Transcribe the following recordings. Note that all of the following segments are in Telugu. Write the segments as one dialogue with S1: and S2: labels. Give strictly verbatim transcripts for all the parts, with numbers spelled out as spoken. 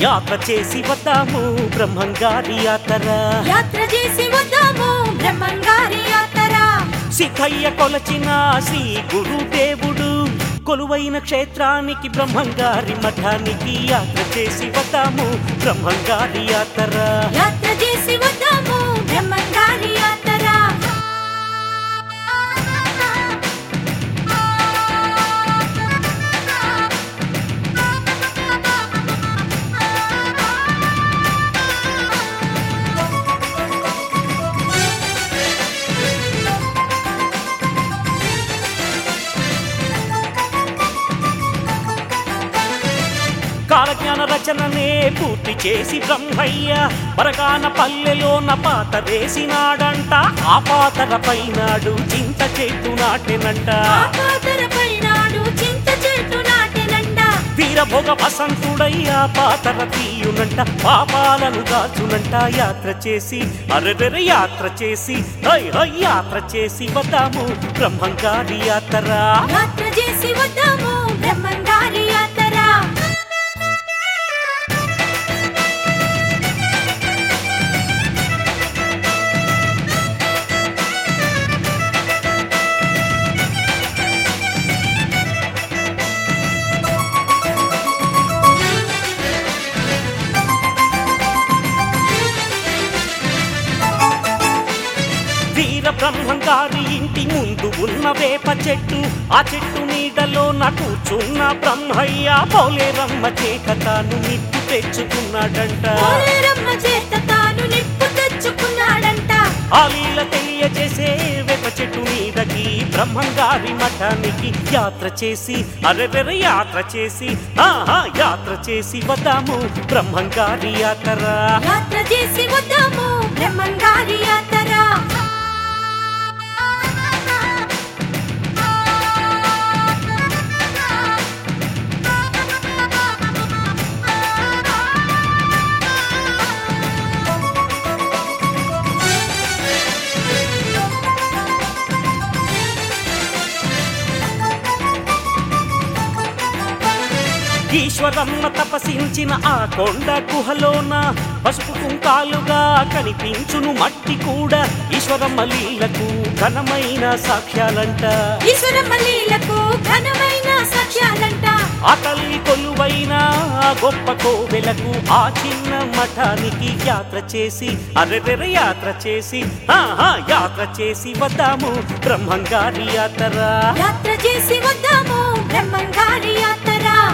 S1: యాత్ర చేసి వద్దాము బ్రహ్మంగారి యాత్ర
S2: యాత్ర చేసి వద్దాము బ్రహ్మంగారి యాత్ర
S1: సిద్ధయ్య కొలచిన శ్రీ గురుదేవుడు కొలువైన క్షేత్రానికి బ్రహ్మంగారి మఠానికి యాత్ర చేసి వద్దాము బ్రహ్మంగారి యాత్ర
S2: యాత్ర చేసి వద్దాము బ్రహ్మంగారి యాత్ర
S1: కాలజ్ఞాన రచననే పూర్తి చేసి బ్రహ్మయ్య పరగాన పల్లెలోన పాత వేసినాడంట ఆ పాతర పైనాడు చింత చెట్టు నాటెనంట వీరభోగ వసంతుడయ్యా పాతర తీయునంట పాపాలను దాచునంట యాత్ర చేసి అరెరెర యాత్ర చేసి హై హై యాత్ర చేసి వద్దాము బ్రహ్మంగారి యాత్ర
S2: యాత్ర చేసి వద్దాము బ్రహ్మంగారి యాత్ర
S1: బ్రహ్మంగారి ఇంటి ముందు ఉన్న వేప చెట్టు ఆ చెట్టు నీడలో నా కూర్చున్న బ్రహ్మయ్య పోలేరమ్మ చేత తాను నిప్పు తెచ్చుకున్నాడంట ఆ లీల తెలియజేసే వేప చెట్టు నీడకి బ్రహ్మంగారి మఠానికి యాత్ర చేసి అరెరెర యాత్ర చేసి ఆహా యాత్ర చేసి వద్దాము బ్రహ్మంగారి యాత్ర
S2: యాత్ర చేసి వద్దాము బ్రహ్మంగారి యాత్ర
S1: ఈశ్వరమ్మ తపసించిన ఆ కొండ గుహలోన పసుపు కుంకాలుగా కనిపించును మట్టి కూడా ఈశ్వరమ్మ లీలకు ఘనమైన సాక్ష్యాలంట
S2: ఈశ్వరమ్మ లీలకు ఘనమైన సాక్ష్యాలంట
S1: ఆ తల్లి కొలువైన గొప్ప కోవెలకు ఆ చిన్న మఠానికి యాత్ర చేసి అరెరెర యాత్ర చేసి ఆహా యాత్ర చేసి వద్దాము బ్రహ్మంగారి యాత్ర
S2: యాత్ర చేసి వద్దాము బ్రహ్మంగారి యాత్ర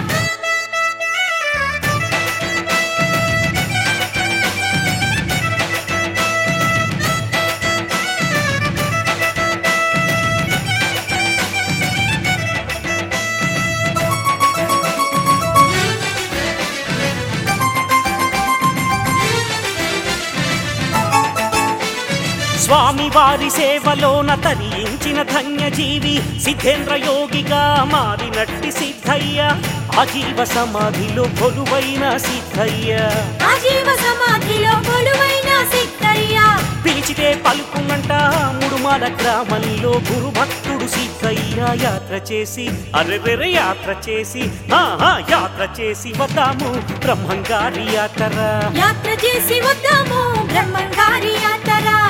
S1: స్వామి వారి సేవలోన తరించిన ధన్యజీవి సిద్ధేంద్ర యోగిగా మారినట్టి సిద్ధయ్య ఆజీవ సమాధిలో కొలువైన సిద్ధయ్య
S2: ఆజీవ సమాధిలో కొలువైన సిద్ధయ్య
S1: పిలిచితే పలుకునంట ముడుమాల గ్రామంలో గురు భక్తుడు సిద్ధయ్య యాత్ర చేసి అరెరెర యాత్ర చేసి ఆహా యాత్ర చేసి వద్దాము బ్రహ్మంగారి యాత్ర
S2: యాత్ర చేసి వద్దాము బ్రహ్మంగారి యాత్ర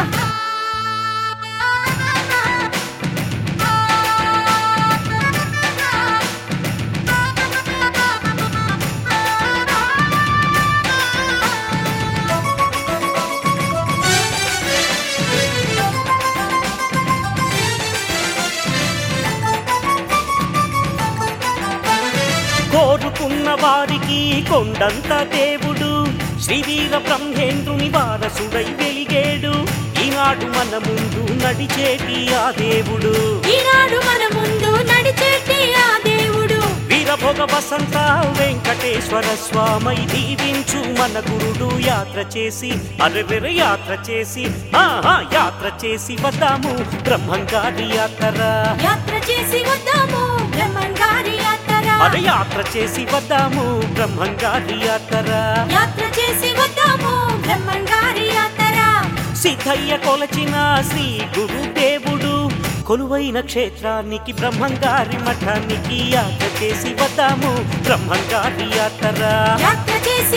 S1: కోరుకున్న వారికి కొండంత దేవుడు శ్రీవీర బ్రహ్మేంద్రుని వారసుడై వెలిగేడు ఈనాడు మన ముందు నడిచేటి ఆ దేవుడు
S2: ఈనాడు మన ముందు నడిచేటి ఆ దేవుడు
S1: వీరభోగ వసంత వెంకటేశ్వర స్వామి దీవించు మన గురుడు యాత్ర చేసి అరెరెర యాత్ర చేసి ఆహా యాత్ర చేసి వద్దాము బ్రహ్మంగారి యాత్ర
S2: యాత్ర చేసి వద్దాము బ్రహ్మంగారి యాత్ర
S1: అరే యాత్ర చేసి వద్దాము బ్రహ్మంగారి యాత్ర
S2: యాత్ర చేసి వద్దాము బ్రహ్మంగారి యాత్ర
S1: సిద్ధయ్య కొలచిన శ్రీ గురుదేవుడు కొలువైన క్షేత్రానికి బ్రహ్మంగారి మఠానికి యాత్ర చేసి వద్దాము బ్రహ్మంగారి యాత్ర
S2: యాత్ర చేసి